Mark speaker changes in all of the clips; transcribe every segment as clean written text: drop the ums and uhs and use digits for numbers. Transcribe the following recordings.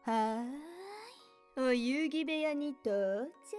Speaker 1: はーい、お遊戯部屋に到着。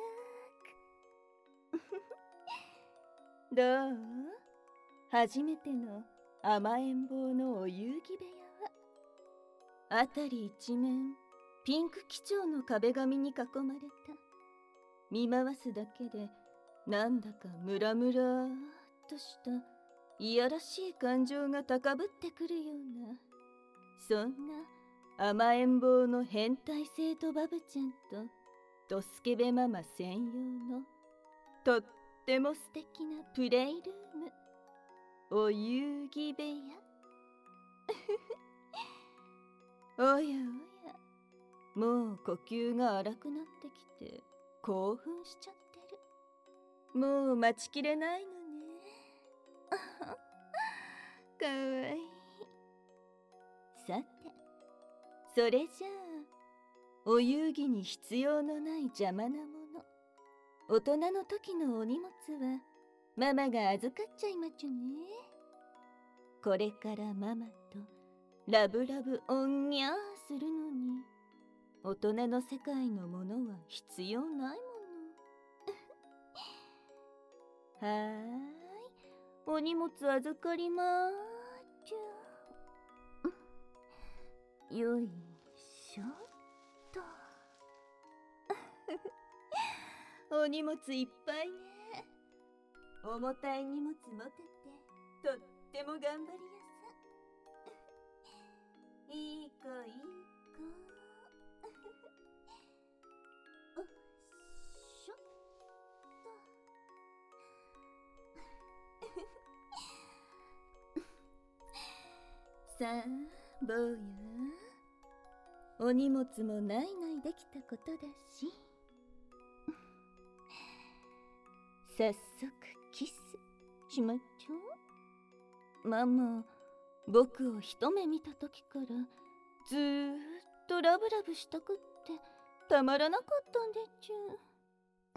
Speaker 1: どう？初めての甘えん坊のお遊戯部屋は、あたり一面ピンク基調の壁紙に囲まれた。見回すだけでなんだかムラムラーっとしたいやらしい感情が高ぶってくるような、そんな甘えん坊の変態生徒バブちゃんとドスケベママ専用のとっても素敵なプレイルーム、お遊戯部屋。おやおや、もう呼吸が荒くなってきて興奮しちゃってる。もう待ちきれないのね。かわいい。さて、それじゃあお遊戯に必要のない邪魔なもの、大人の時のお荷物はママが預かっちゃいまちゅね。これからママとラブラブオンニャーするのに、大人の世界のものは必要ないもの。はーい、お荷物預かりまーちゅ。よいしょと。お荷物いっぱいね。重たい荷物持ててとっても頑張りやさ。いい子いい子。おっしょっと。さあ坊や、お荷物もないないできたことだし、早速キスしまっちゃう。ママ、僕を一目見た時からずーっとラブラブしたくってたまらなかったんでちゅ。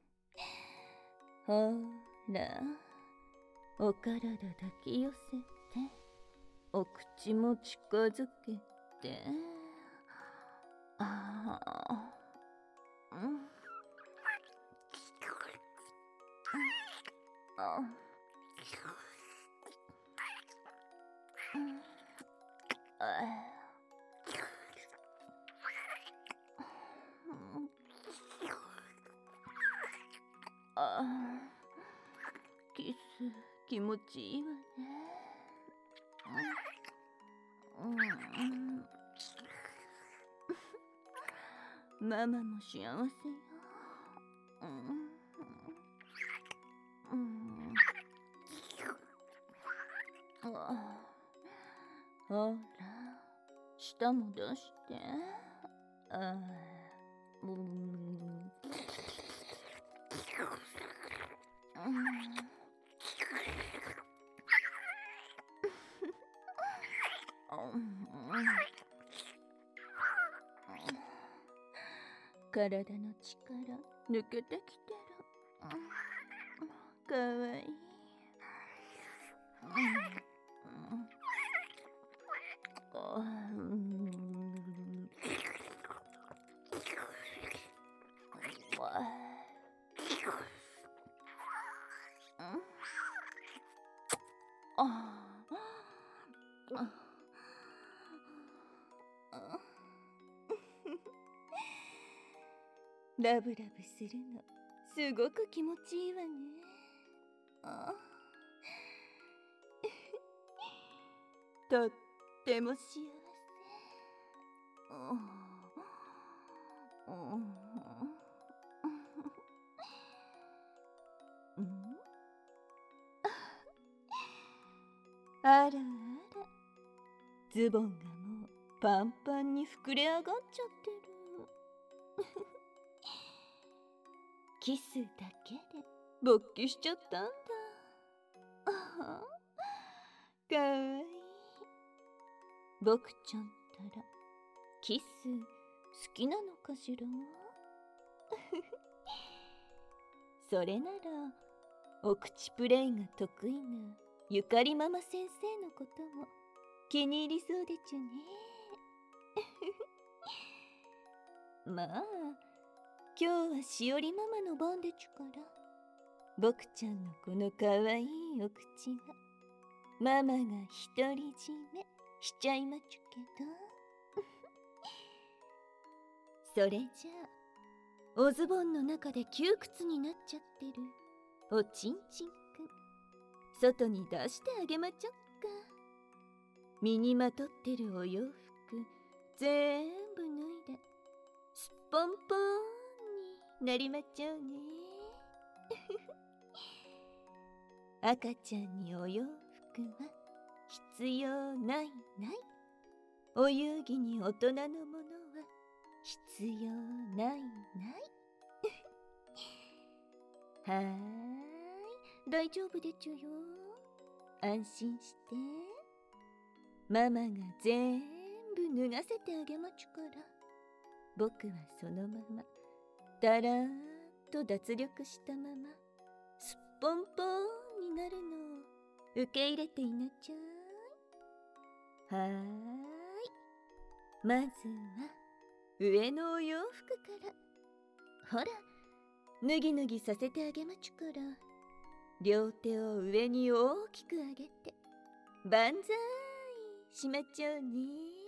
Speaker 1: ほら、お体抱き寄せて、お口も近づけて、ああ、キス気持ちいいわね。ママも幸せよ。ほら、舌も出して。体の力抜けてきてる。かわいい。ラブラブするのすごく気持ちいいわね。とっても幸せ。あらあら、ズボンがもうパンパンに膨れ上がっちゃってる。キスだけで勃起しちゃったんだ。かわいい。僕ちゃんったらキス好きなのかしら。それならお口プレイが得意なゆかりママ先生のことも気に入りそうでちゅね。 まあ、今日はしおりママの番でちゅから、僕ちゃんのこのかわいいお口は、ママが独り占めしちゃいまちゅけど。それじゃあ、おズボンの中で窮屈になっちゃってるおちんちんくん、外に出してあげまちょっか。身にまとってるお洋服ぜんぶ脱いで、すっぽんぽんになりまちょうね。赤ちゃんにお洋服は必要ないない。お遊戯に大人のものは必要ないない。はーい、大丈夫でちゅよ。安心して。ママが全部脱がせてあげまちゅから。僕はそのままだらーんと脱力したまますっぽんぽんになるのを受け入れていなちゃーい。はーい、まずは上のお洋服から。ほら、脱ぎ脱ぎさせてあげまちゅから。両手を上に大きく上げて万歳しまちょうね。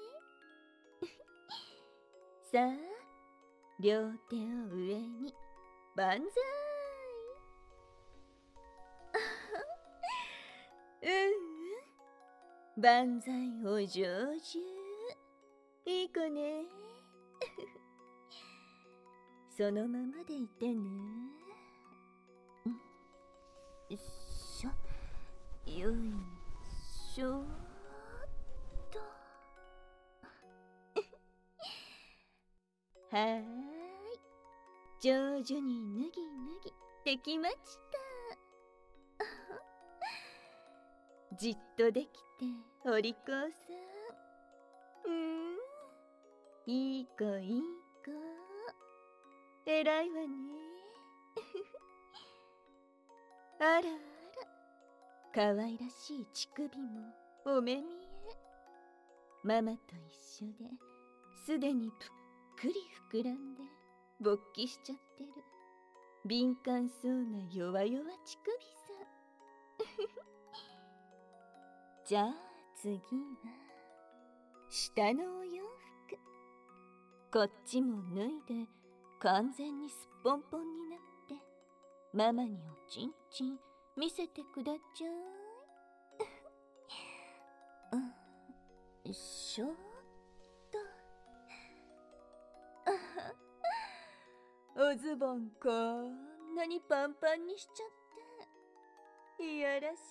Speaker 1: さあ、両手を上に万歳。万歳お上手。いい子ね。そのままでいてね。よいしょ、よいしょっと。はーい、上手に脱ぎ脱ぎできました。じっとできてお利口さん。いい子いい子。えらいわね。あらあら、かわいらしい乳首もお目見え。ママと一緒ですでにぷっくり膨らんで勃起しちゃってる敏感そうな弱々乳首さ。じゃあ次は下のお洋服。こっちも脱いで完全にすっぽんぽんになってママにおちんちん見せてくだちゃい。よいしょっと。おズボンこんなにパンパンにしちゃっていやらしい。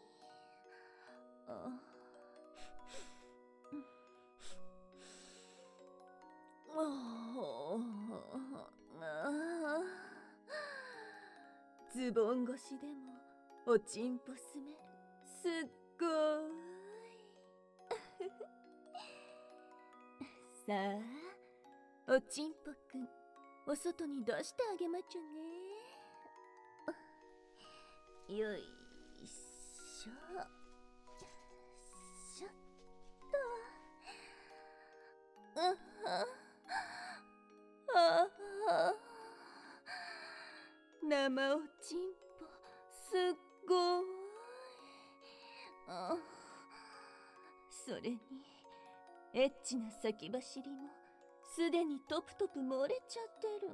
Speaker 1: ズボン越しでもおちんぽすめる。すっごーい。さあ、おちんぽくん、お外に出してあげまちゅね。よいしょ。しょっと。生おちんぽすっごい。それにエッチな先走りもすでにトプトプ漏れちゃってる。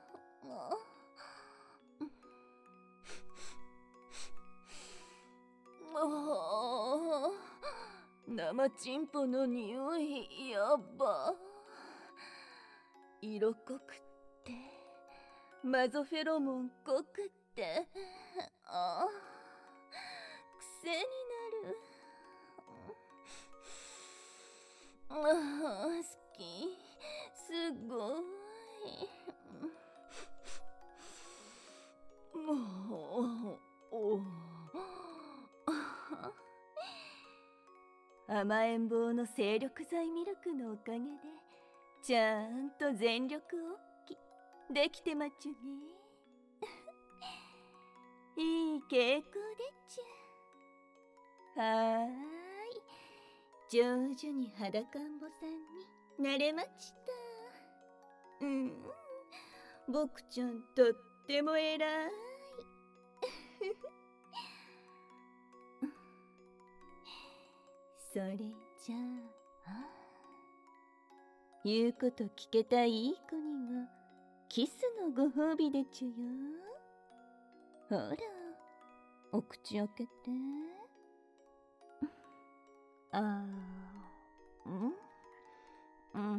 Speaker 1: 生チンポの匂いやば。色濃くってマゾフェロモン濃くって癖になる。好き、すごい。甘えん坊の精力剤ミルクのおかげでちゃんと全力おっきできてまちゅね。いい傾向でちゅ。はーい、上手に裸んぼさんになれました。 うん、僕ちゃんとっても偉い。それじゃあ、言うこと聞けたいい子にはキスのご褒美でちゅよ。ほら、お口開けて。あー、うん、うん、うん、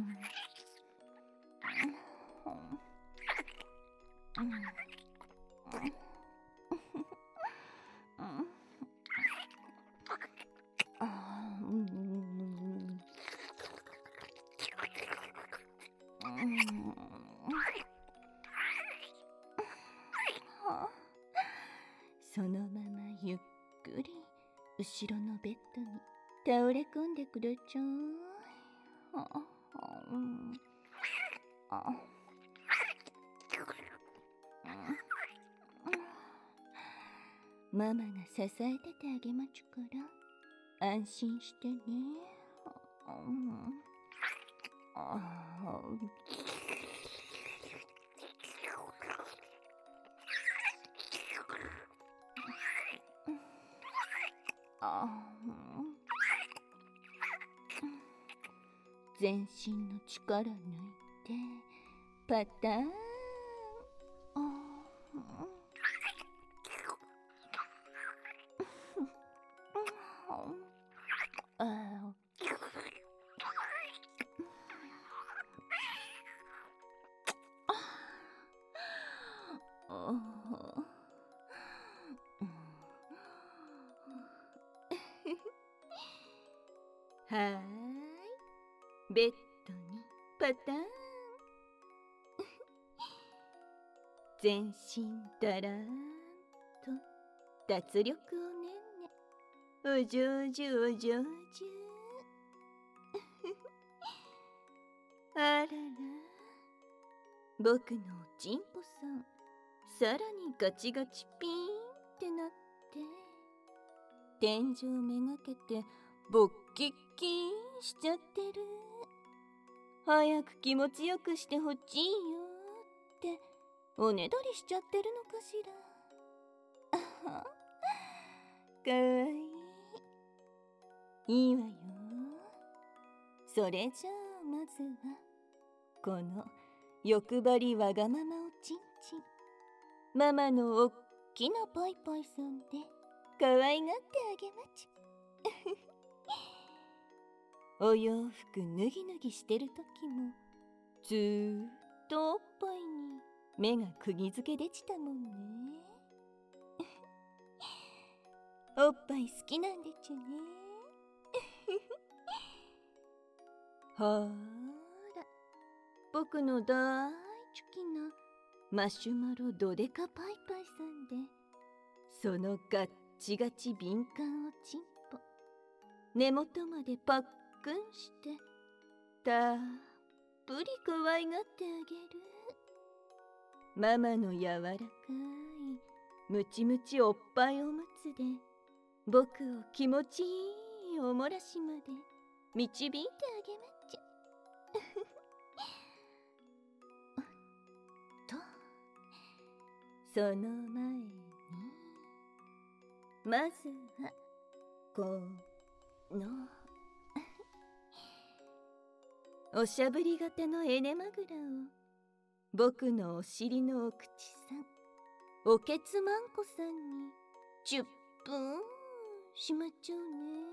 Speaker 1: そのままゆっくり後ろのベッドに倒れ込んでくれちゃう。ママが支えててあげまちゅから安心してね。全身の力抜いてパターン。はーい、ベッドにパターン。全身だらーんと脱力をねんね、お上手お上手。あらら、僕のおちんぽさん、さらにガチガチピーンってなって、天井めがけてボッキッキーンしちゃってる。早く気持ちよくしてほしいよっておねだりしちゃってるのかしら。あは、かわいい。いいわよ。それじゃあまずはこの欲張りわがままおちんちん、ママのおっきなパイパイさんでかわいがってあげまちゅ。お洋服脱ぎ脱ぎしてる時もずーっとおっぱいに目が釘付けでちたもんね。おっぱい好きなんでちゅね。ほーら、僕の大好きなマシュマロドデカパイパイさんで、そのガッチガチ敏感おちんぽ、根元までパックンしてたっぷり可愛がってあげる。ママの柔らかいムチムチおっぱいおむつで僕を気持ちいいおもらしまで導いてあげまちゃ。と、その前にまずはこのおしゃぶり型のエネマグラを僕のお尻のお口さん、おけつまんこさんに10分しまっちゃうね。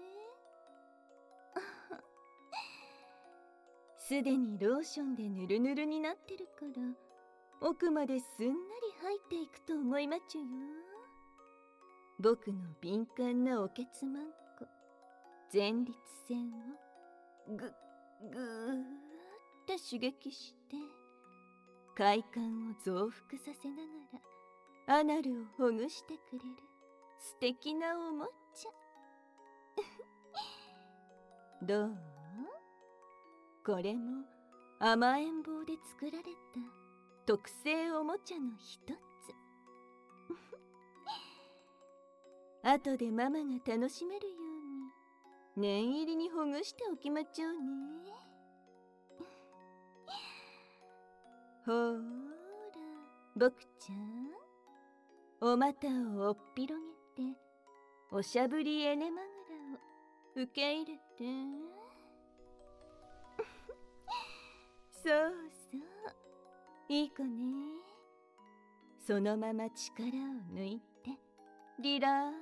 Speaker 1: すでにローションでぬるぬるになってるから奥まですんなり入っていくと思いまちゅよ。僕の敏感なおけつまんこ、前立腺をぐっぐーっと刺激して快感を増幅させながらアナルをほぐしてくれる素敵なおもちゃ。どう？これも甘えん坊で作られた特製おもちゃの一つ。後でママが楽しめるように念入りにほぐしておきまちょうね。 ほーら、僕ちゃん、お股をおっぴろげて、おしゃぶりエネマグラを受け入れて。そうそう、いい子ね。そのまま力を抜いてリラック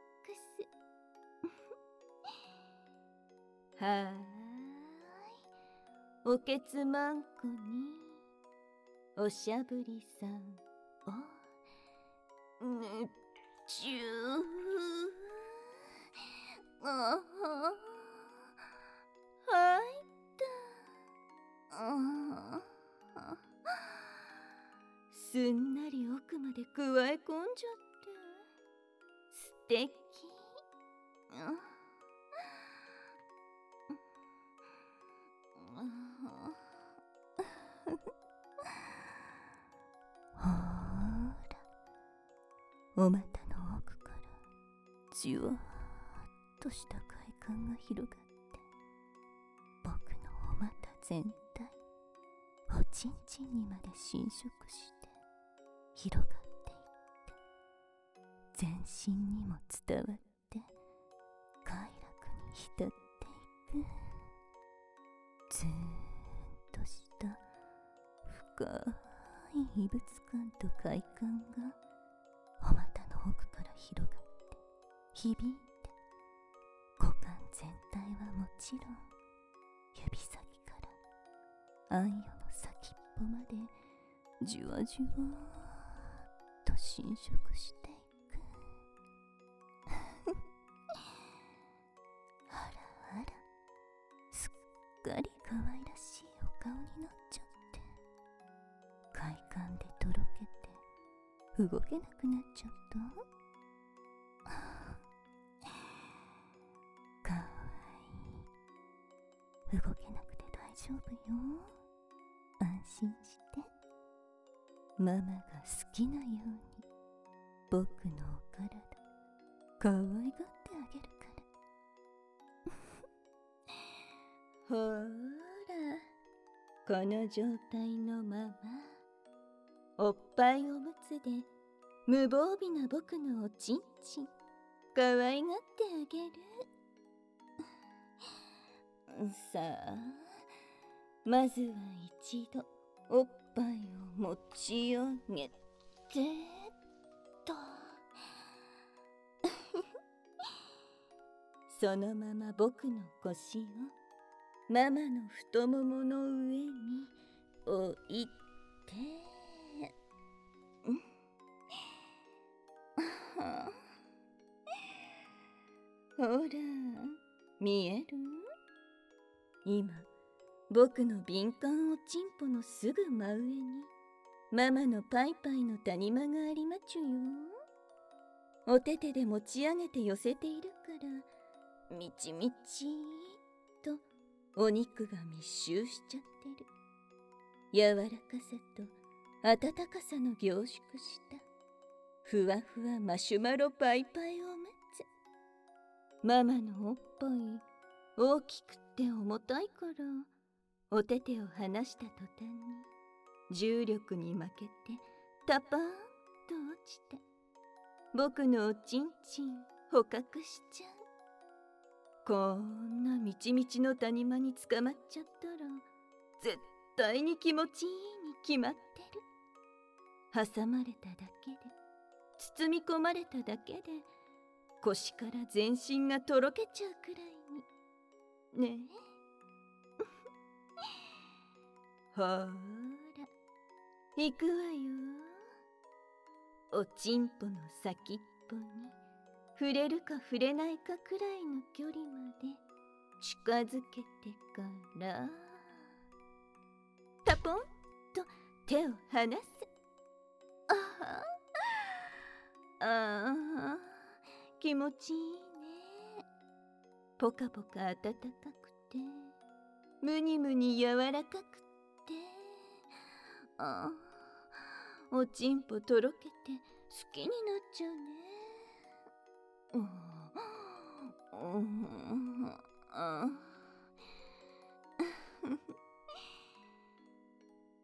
Speaker 1: ス。はーい、おけつまんこにおしゃぶりさんをぬっちゅー。ああ、はいった。すんなり奥までくわえ込んじゃって素敵。ほーら、お股の奥からじわーっとした快感が広がって、僕のお股全体、おちんちんにまで侵食して広がっていって、全身にも伝わって快楽に浸っていく。ずーんとした深い異物感と快感がお股の奥から広がって響いて、股間全体はもちろん指先からあんよの先っぽまでじわじわーっと侵食していく。あらあら、すっかり可愛らしいお顔になっちゃって、快感でとろけて動けなくなっちゃった。かわいい。動けなくて大丈夫よ。安心して。ママが好きなように僕のお体可愛がってあげるから。ほーら、この状態のままおっぱいおむつで無防備な僕のおちんちん可愛がってあげる。さあ、まずは一度おっぱいを持ち上げてと。そのまま僕の腰をママの太ももの上に置いて、ほら、見える？今、僕の敏感おちんぽのすぐ真上にママのパイパイの谷間がありまちゅよ。お手手で持ち上げて寄せているからみちみちーとお肉が密集しちゃってる。柔らかさと温かさの凝縮したふわふわマシュマロパイパイおむつ。ママのおっぱい大きくって重たいからお手手を離した途端に重力に負けてタパーンと落ちて僕のおちんちん捕獲しちゃう。こんなみちみちの谷間に捕まっちゃったら絶対に気持ちいいに決まってる。挟まれただけで、包み込まれただけで腰から全身がとろけちゃうくらいにねえ。ほーら、行くわよ。おちんぽの先っぽに触れるか触れないかくらいの距離まで近づけてからタポンと手を離す。ああ、気持ちいいね。ポカポカ暖かくてムニムニ柔らかくて、おちんぽとろけて好きになっちゃうね。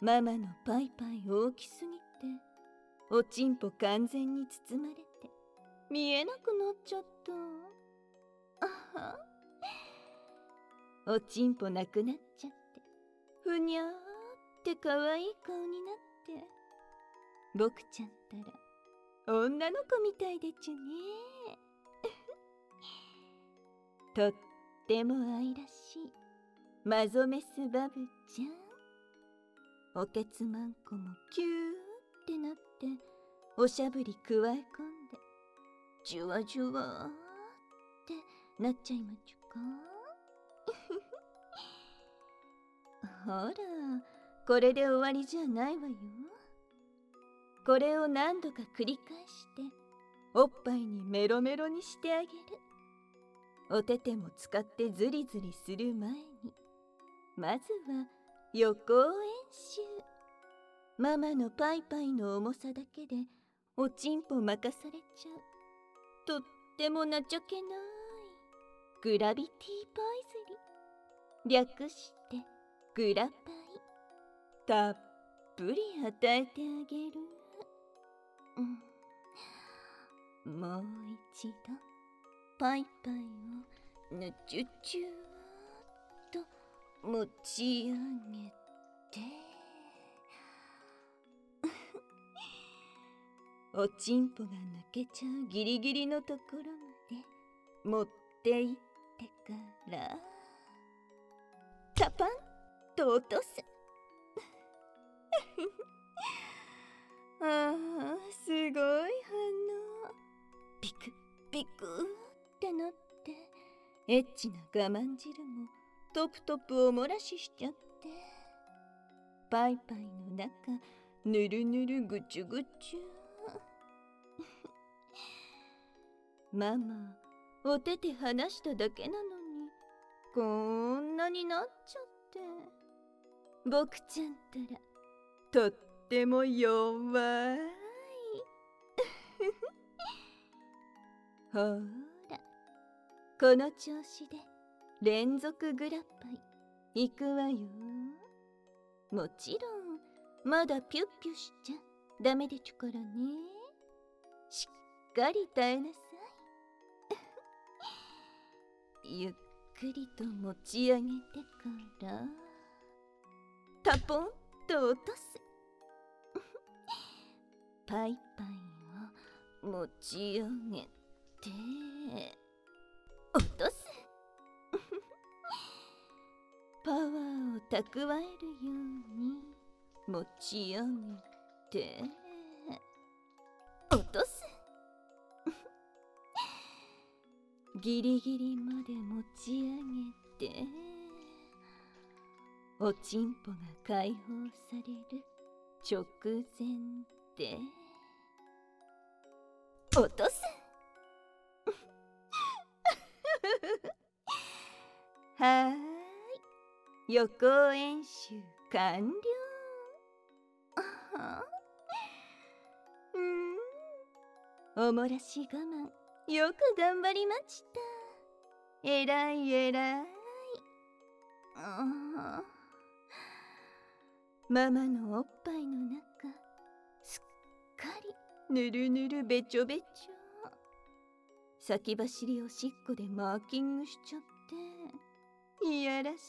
Speaker 1: ママのパイパイ大きすぎて、おちんぽ完全に包まれて、見えなくなっちゃった。あは。おちんぽなくなっちゃって、ふにゃーってかわいい顔になって、僕ちゃんったら女の子みたいでちゅね。とっても愛らしいマゾメスバブちゃん。おけつまんこもキューってなっておしゃぶりくわえ込んで、ジュワジュワーってなっちゃいまちゅか。ほら、これで終わりじゃないわよ。これを何度か繰り返しておっぱいにメロメロにしてあげる。おてても使ってズリズリする前に、まずは予行演習。ママのパイパイの重さだけでおちんぽ任されちゃう、とってもなちゃけないグラビティパイズリ、略してグラパイ。たっぷり与えてあげる。もう一度パイパイをぬちゅちゅーっと持ち上げておちんぽが抜けちゃうギリギリのところまで持っていってからカパンと落とす。ああ、すごい反応。ピクピクってなって、エッチな我慢汁もトプトプおもらししちゃって、パイパイの中ぬるぬるぐちゅぐちゅ。ママ、おてて離しただけなのにこんなになっちゃって、僕ちゃんったらとっても弱い。ほら、この調子で連続グラパイいくわよ。もちろんまだピュッピュしちゃダメでちゅからね。しっかり耐えなさい。ゆっくりと持ち上げてからタポンと落とす。パイパイを持ち上げて落とす。パワーを蓄えるように持ち上げて落とす。ギリギリまで持ち上げておちんぽが解放される直前で落とす。はーい、予行演習完了。おもらし我慢よく頑張りました。えらいえらい。ママのおっぱいの中すっかりぬるぬるべちょべちょ。先走りおしっこでマーキングしちゃっていやらし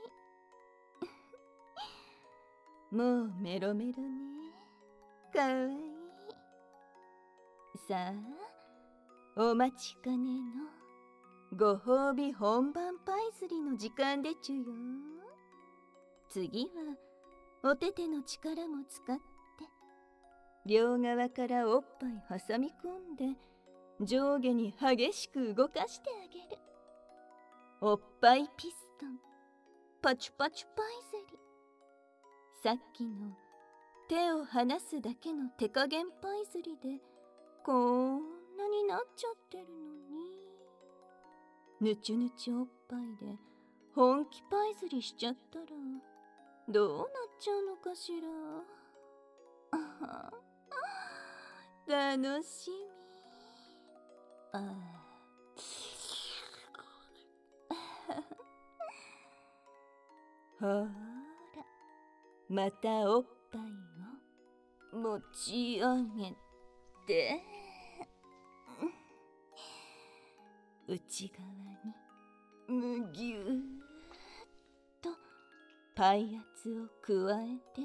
Speaker 1: い。もうメロメロね。かわいい。さあ、お待ちかねのご褒美本番パイズリの時間でちゅよ。次はおてての力も使って両側からおっぱい挟み込んで上下に激しく動かしてあげる。おっぱいピストンパチュパチュパイズリ。さっきの手を離すだけの手加減パイズリでこんなになっちゃってるのに、ぬちゅぬちゅおっぱいで本気パイズリしちゃったらどうなっちゃうのかしら。楽しみ。ほら、 またおっぱいを持ち上げて、内側にむぎゅーっとパイ圧を加えて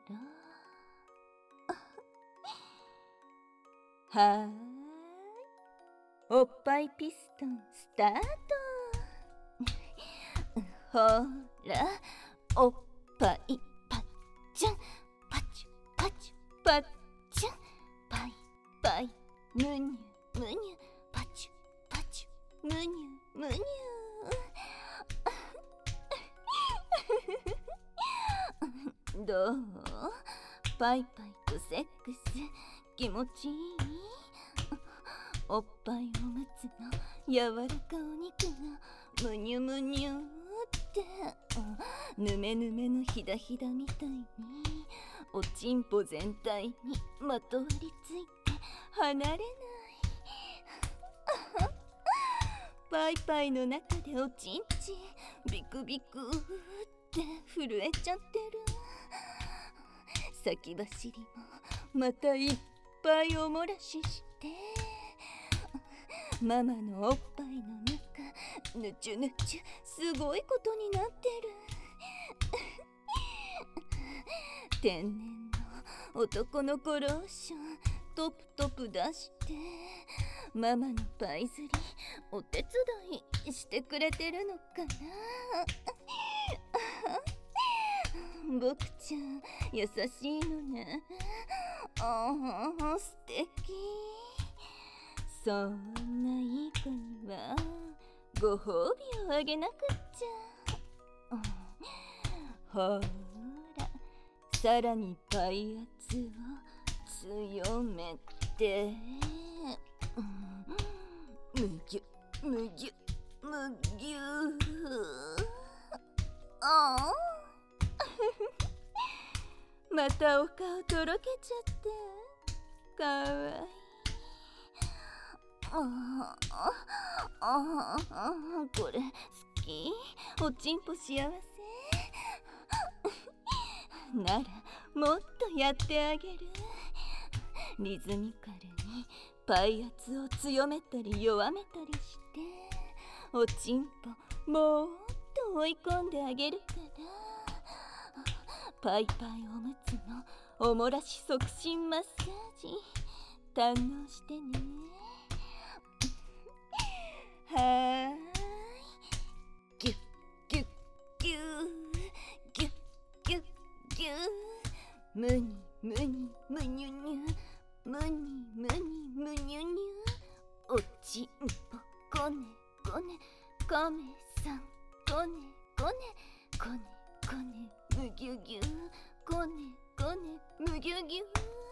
Speaker 1: からはーい、おっぱいピストンスタート。ほら、おっぱいパッチャンパチュパチュパッチャン、パイパイむにゅむにゅパチュパチュむにゅむにゅどう？パイパイとセックス気持ちいい？おっぱいおむつの柔らかお肉がむにゅむにゅってぬめぬめのひだひだみたいにおちんぽ全体にまとわりついて離れない。パイパイの中でおちんちビクビクって震えちゃってる。先走りもまたいっぱいおもらししてママのおっぱいの中ぬちゅぬちゅすごいことになってる。天然の男の子ローショントプトプ出してママのパイ釣りお手伝いしてくれてるのかな。僕ちゃん優しいのね。ああ素敵。そんないい子にはご褒美をあげなくっちゃ。ほら、さらにパイ圧を強めてむぎゅむぎゅむぎゅああまたお顔とろけちゃってかわいい。これ好き？おちんぽ幸せ？ならもっとやってあげる。リズミカルにパイ圧を強めたり弱めたりしておちんぽもっと追い込んであげるから。パイパイおむつのおもらし促進マッサージ堪能してね。はーい、ギュッギュッギューギュッギュッギューむにむにむにゅにゅむにむにむにゅにゅおちんぽこねこねカメさんこねこねこねこねむぎゅぎゅこねこねむぎゅぎゅ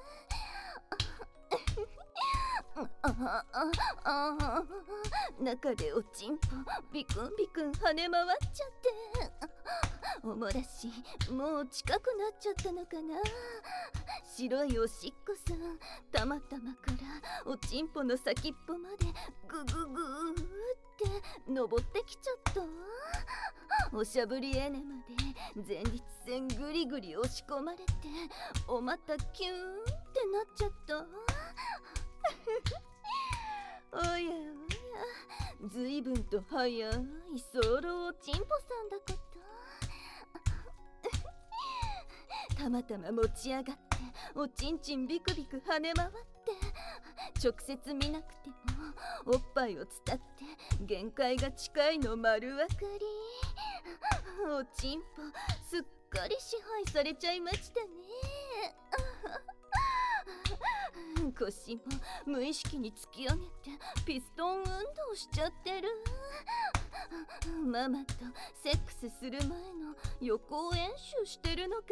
Speaker 1: 中でおちんぽビクンビクン跳ね回っちゃっておもらしもう近くなっちゃったのかな。白いおしっこさんたまたまからおちんぽの先っぽまでグググーって登ってきちゃった。おしゃぶりエネまで前立腺ぐりぐり押し込まれておまたキューンってなっちゃった。おやおや、ずいぶんと早いソロおちんぽさんだこと。たまたま持ち上がっておちんちんビクビク跳ね回って直接見なくてもおっぱいを伝って限界が近いの丸分かり。おちんぽすっかり支配されちゃいましたね。腰も無意識に突き上げてピストン運動しちゃってる。ママとセックスする前の予行演習してるのか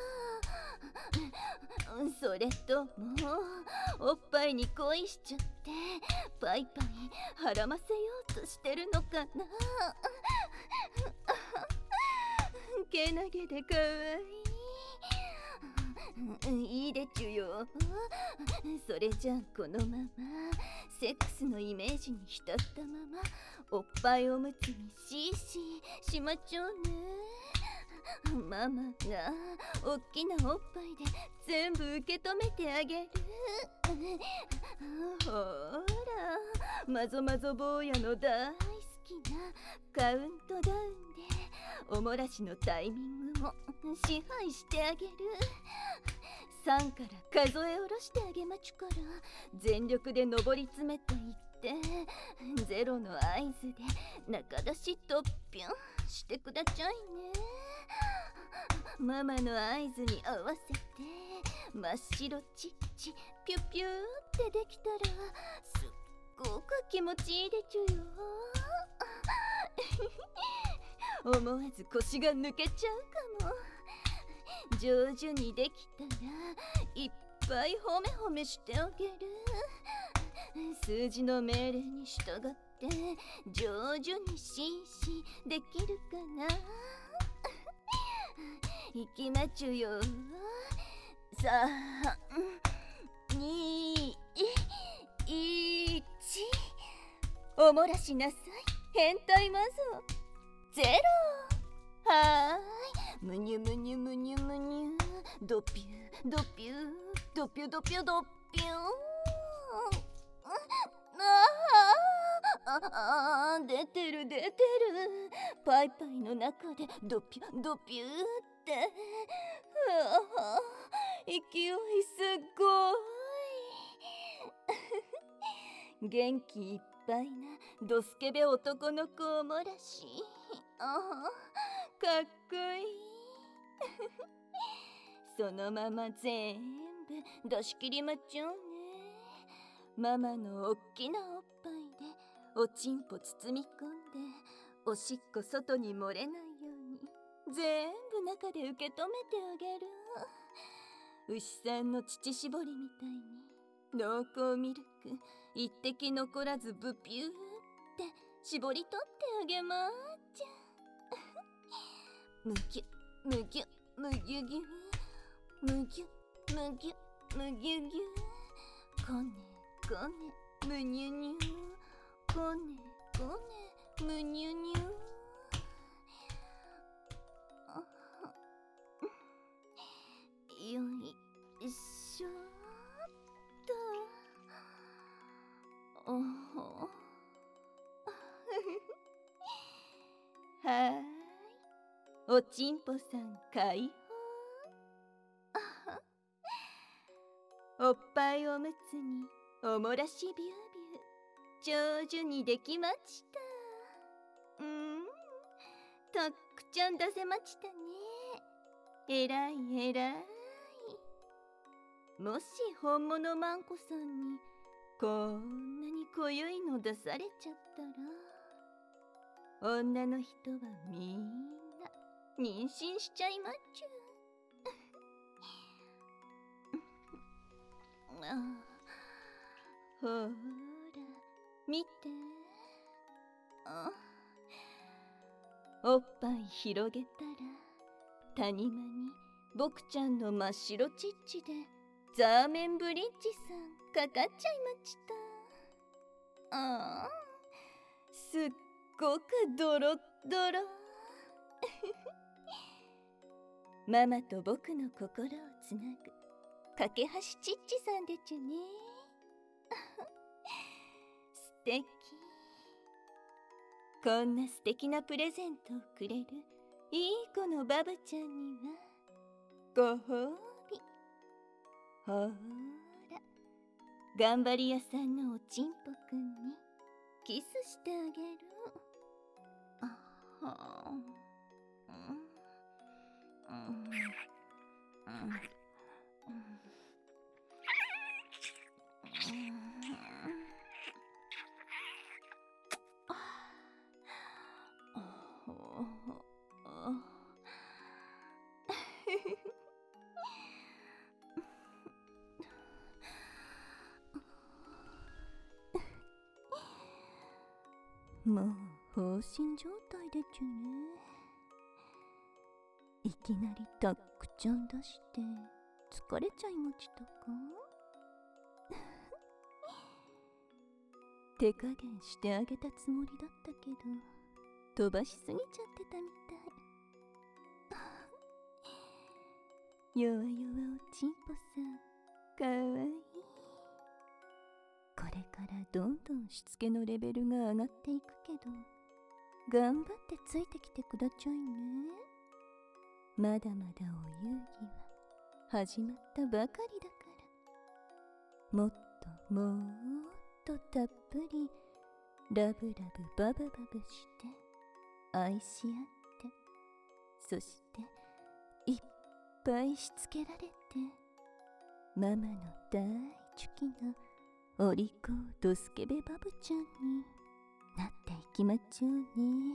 Speaker 1: な。それともおっぱいに恋しちゃってパイパイはらませようとしてるのかな。けなげでかわいい。いいでちゅよ。それじゃあこのままセックスのイメージに浸ったままおっぱいおむつにシーシーしまっちゃうね。 ママがおっきなおっぱいで全部受け止めてあげる。ほら、マゾマゾ坊やの大好きなカウントダウンでお漏らしのタイミングを支配してあげる。3から数え下ろしてあげまちゅから、全力で上り詰めていって0の合図で中出しとっぴゅんしてくだちゃいね。ママの合図に合わせて真っ白ちっちピュピュってできたらすっごく気持ちいいでちゅよ。思わず腰が抜けちゃうかも。上手にできたらいっぱい褒め褒めしてあげる。数字の命令に従って上手にシンシンできるかな。いきまちゅよ。3、2、1。お漏らしなさい、変態マゾ。0。はーい、むにゅむにゅむにゅむにゅ、ドピュドピュドピュドピュドピュー。出てる出てる。パイパイの中でドピュドピュって。勢いすごい。元気いっぱいなドスケベ男の子お漏らし。かっこいい。そのまま全部出し切りまちょうね。ママのおっきなおっぱいでおちんぽ包み込んで、おしっこ外に漏れないように全部中で受け止めてあげる。牛さんの乳搾りみたいに濃厚ミルク一滴残らずブピューって絞り取ってあげまーちゃ。むぎゅむぎゅむぎゅぎゅ、むぎゅむぎゅむぎゅぎゅ、こねこねむにゅにゅ、こねこねむにゅにゅ。よいしょっと。はーい、おちんぽさん解放。おっぱいおむつにお漏らしビュービュー、上手にできました。たっくちゃん出せましたね。えらいえらい。もし本物マンコさんにこんなに濃ゆいの出されちゃったら、女の人はみんな妊娠しちゃいまっちゅほーら見て。おっぱい広げたら谷間にボクちゃんの真っ白チッチでザーメンブリッジさんかかっちゃいました。すっごくドロッドロ。ママと僕の心をつなぐ架け橋チッチさんでちゅね。素敵。こんな素敵なプレゼントをくれるいい子のバブちゃんにはご褒美。ほーら、頑張り屋さんのおちんぽくんにキスしてあげる。もう放心状態でちゅね。いきなりたっくちゃん出して疲れちゃいましたか？手加減してあげたつもりだったけど飛ばしすぎちゃってたみたい。 弱々おちんぽさん、かわいい。これからどんどんしつけのレベルが上がっていくけど、頑張ってついてきてくだちゃいね。まだまだお遊戯は始まったばかりだから。もっともっとたっぷりラブラブバブバブして愛し合って、そしていっぱいしつけられて、ママの大好きなお利口ドスケベバブちゃんになっていきまちょうね。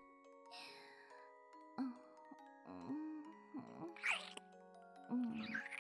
Speaker 1: うん